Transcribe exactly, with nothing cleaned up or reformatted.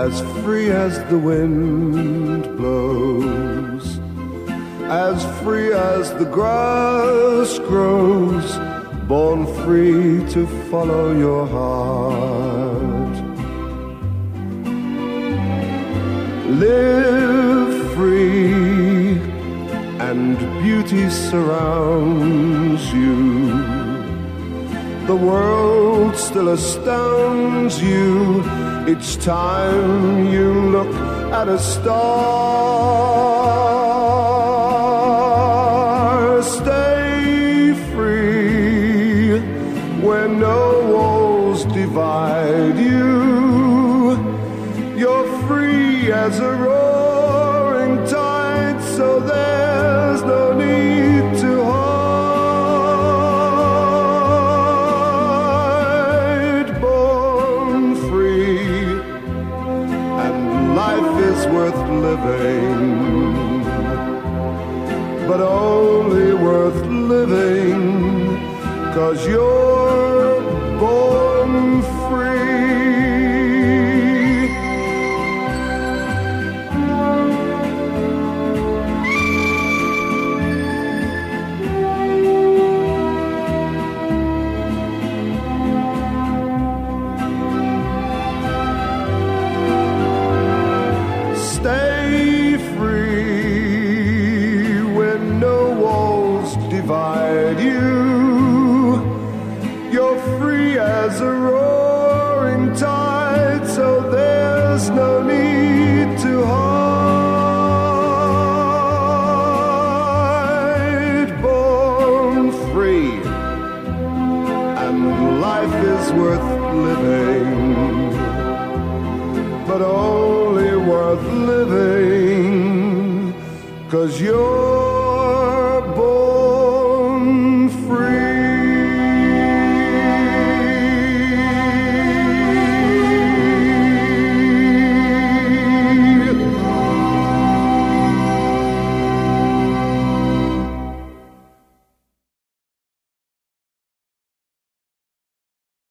as free as the wind blows, as free as the grass grows, born free to follow your heart. Live free and beauty surrounds you. The world still astounds you each time you look at a star. Stay free where no walls divide you. You're free as a roaring tide, so there's no need to hide. Born free, and life is worth living, but only worth living 'cause you're born free. Stay free when no walls divide you. You're free as a roaring tide, so there's no need to hide. Born free, and life is worth living, but only worth living 'cause you're